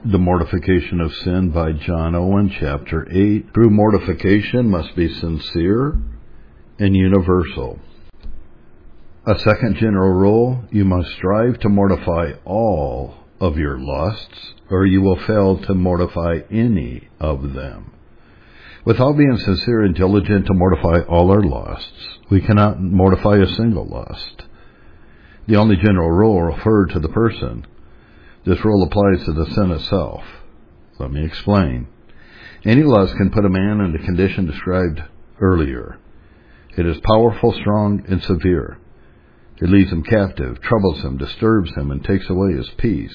The Mortification of Sin by John Owen, Chapter 8. True mortification must be sincere and universal. A second general rule: you must strive to mortify all of your lusts, or you will fail to mortify any of them. Without being sincere and diligent to mortify all our lusts, we cannot mortify a single lust. The only general rule referred to the person. This rule applies to the sin itself. Let me explain. Any lust can put a man in the condition described earlier. It is powerful, strong, and severe. It leads him captive, troubles him, disturbs him, and takes away his peace.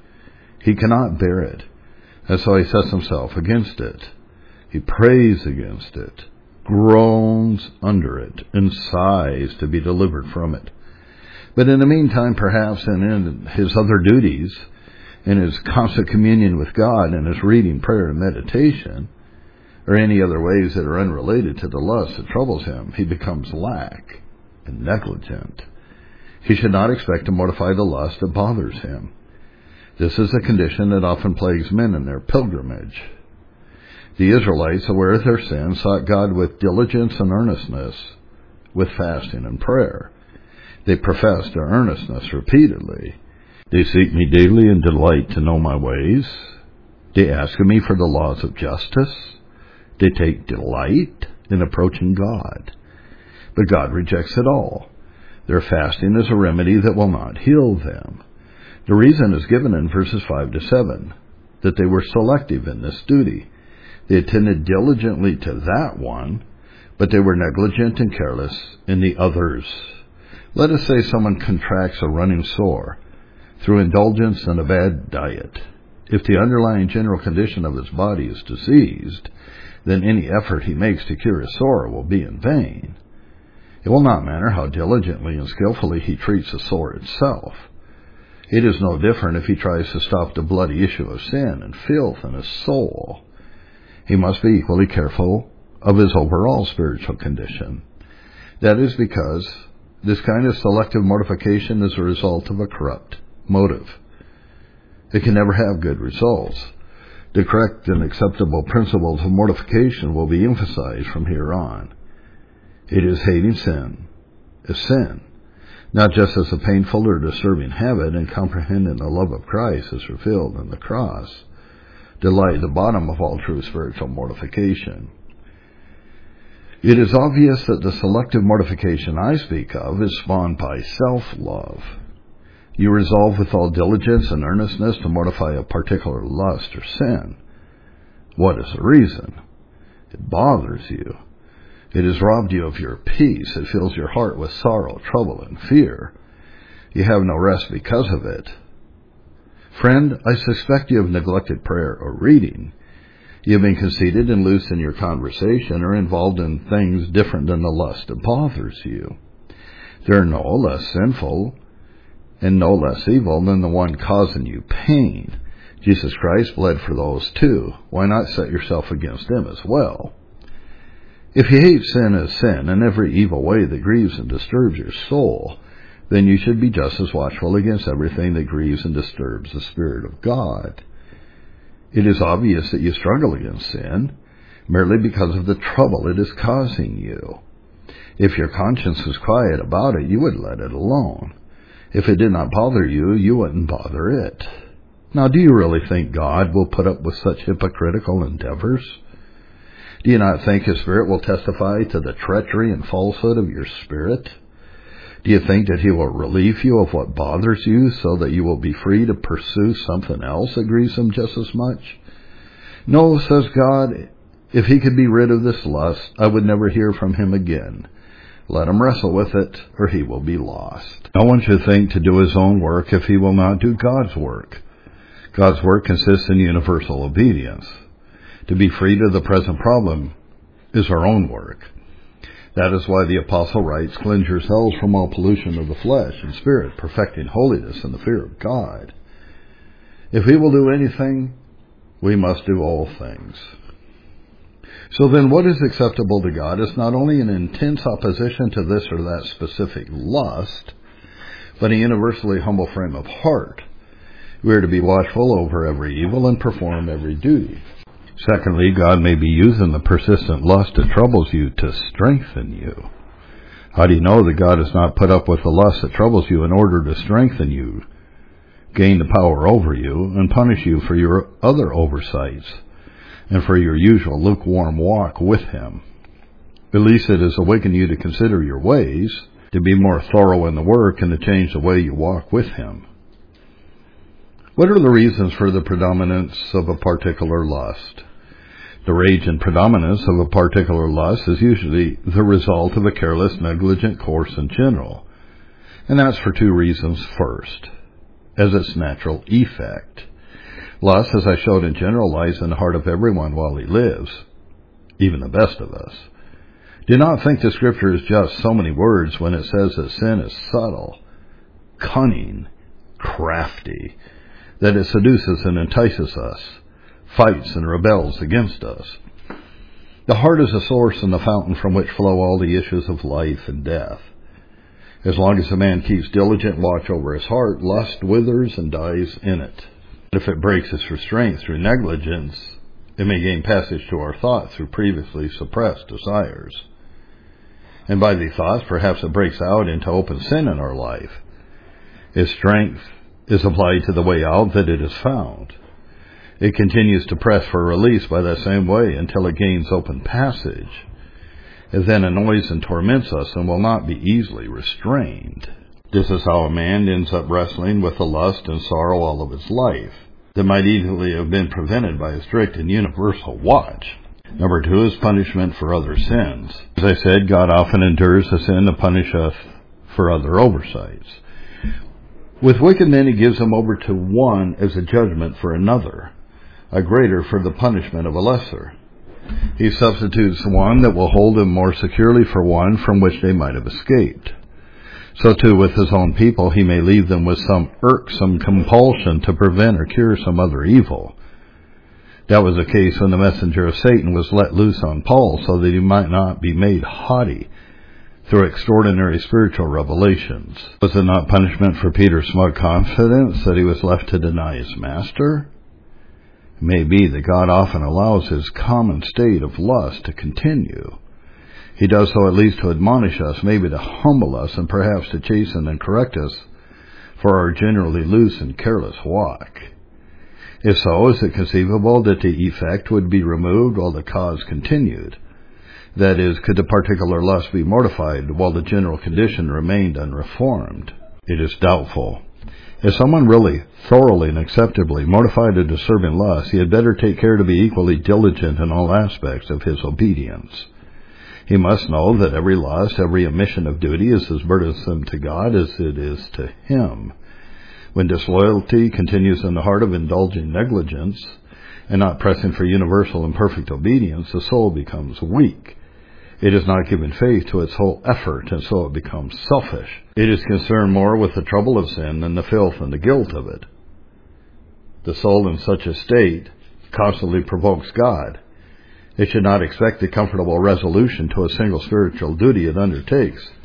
He cannot bear it, and so he sets himself against it. He prays against it, groans under it, and sighs to be delivered from it. But in the meantime, perhaps in his other duties, in his constant communion with God, in his reading, prayer, and meditation, or any other ways that are unrelated to the lust that troubles him, he becomes lax and negligent. He should not expect to mortify the lust that bothers him. This is a condition that often plagues men in their pilgrimage. The Israelites, aware of their sin, sought God with diligence and earnestness, with fasting and prayer. They profess their earnestness repeatedly. They seek me daily and delight to know my ways. They ask of me for the laws of justice. They take delight in approaching God. But God rejects it all. Their fasting is a remedy that will not heal them. The reason is given in verses 5 to 7, that they were selective in this duty. They attended diligently to that one, but they were negligent and careless in the others. Let us say someone contracts a running sore through indulgence in a bad diet. If the underlying general condition of his body is diseased, then any effort he makes to cure his sore will be in vain. It will not matter how diligently and skillfully he treats the sore itself. It is no different if he tries to stop the bloody issue of sin and filth in his soul. He must be equally careful of his overall spiritual condition. That is because this kind of selective mortification is a result of a corrupt motive. It can never have good results. The correct and acceptable principles of mortification will be emphasized from here on. It is hating sin as sin, not just as a painful or disturbing habit, and comprehending the love of Christ as revealed in the cross to lie at the bottom of all true spiritual mortification. It is obvious that the selective mortification I speak of is spawned by self-love. You resolve with all diligence and earnestness to mortify a particular lust or sin. What is the reason? It bothers you. It has robbed you of your peace. It fills your heart with sorrow, trouble, and fear. You have no rest because of it. Friend, I suspect you have neglected prayer or reading. You have been conceited and loose in your conversation, or involved in things different than the lust that bothers you. They are no less sinful and no less evil than the one causing you pain. Jesus Christ bled for those too. Why not set yourself against them as well? If you hate sin as sin and every evil way that grieves and disturbs your soul, then you should be just as watchful against everything that grieves and disturbs the Spirit of God. It is obvious that you struggle against sin merely because of the trouble it is causing you. If your conscience was quiet about it, you would let it alone. If it did not bother you, you wouldn't bother it. Now, do you really think God will put up with such hypocritical endeavors? Do you not think His Spirit will testify to the treachery and falsehood of your spirit? Do you think that He will relieve you of what bothers you so that you will be free to pursue something else that grieves Him just as much? No, says God, if He could be rid of this lust, I would never hear from Him again. Let him wrestle with it, or he will be lost. No one should think to do his own work if he will not do God's work. God's work consists in universal obedience. To be freed of the present problem is our own work. That is why the apostle writes, "Cleanse yourselves from all pollution of the flesh and spirit, perfecting holiness in the fear of God." If we will do anything, we must do all things. So then what is acceptable to God is not only an intense opposition to this or that specific lust, but a universally humble frame of heart. We are to be watchful over every evil and perform every duty. Secondly, God may be using the persistent lust that troubles you to strengthen you. How do you know that God has not put up with the lust that troubles you in order to strengthen you, gain the power over you, and punish you for your other oversights, and for your usual lukewarm walk with Him? At least it has awakened you to consider your ways, to be more thorough in the work, and to change the way you walk with Him. What are the reasons for the predominance of a particular lust? The rage and predominance of a particular lust is usually the result of a careless, negligent course in general. And that's for two reasons. First, as its natural effect. Lust, as I showed in general, lies in the heart of everyone while he lives, even the best of us. Do not think the Scripture is just so many words when it says that sin is subtle, cunning, crafty, that it seduces and entices us, fights and rebels against us. The heart is the source and the fountain from which flow all the issues of life and death. As long as a man keeps diligent watch over his heart, lust withers and dies in it. If it breaks its restraint through negligence, it may gain passage to our thought through previously suppressed desires. And by these thoughts, perhaps it breaks out into open sin in our life. Its strength is applied to the way out that it is found. It continues to press for release by that same way until it gains open passage. It then annoys and torments us and will not be easily restrained. This is how a man ends up wrestling with the lust and sorrow all of his life that might easily have been prevented by a strict and universal watch. Number 2 is punishment for other sins. As I said, God often endures a sin to punish us for other oversights. With wicked men, He gives them over to one as a judgment for another, a greater for the punishment of a lesser. He substitutes one that will hold them more securely for one from which they might have escaped. So too with His own people, He may leave them with some irksome compulsion to prevent or cure some other evil. That was the case when the messenger of Satan was let loose on Paul so that he might not be made haughty through extraordinary spiritual revelations. Was it not punishment for Peter's smug confidence that he was left to deny his master? It may be that God often allows His common state of lust to continue. He does so at least to admonish us, maybe to humble us, and perhaps to chasten and correct us for our generally loose and careless walk. If so, is it conceivable that the effect would be removed while the cause continued? That is, could the particular lust be mortified while the general condition remained unreformed? It is doubtful. If someone really thoroughly and acceptably mortified a disturbing lust, he had better take care to be equally diligent in all aspects of his obedience. He must know that every lust, every omission of duty is as burdensome to God as it is to him. When disloyalty continues in the heart of indulging negligence and not pressing for universal and perfect obedience, the soul becomes weak. It is not given faith to its whole effort, and so it becomes selfish. It is concerned more with the trouble of sin than the filth and the guilt of it. The soul in such a state constantly provokes God. It should not expect a comfortable resolution to a single spiritual duty it undertakes.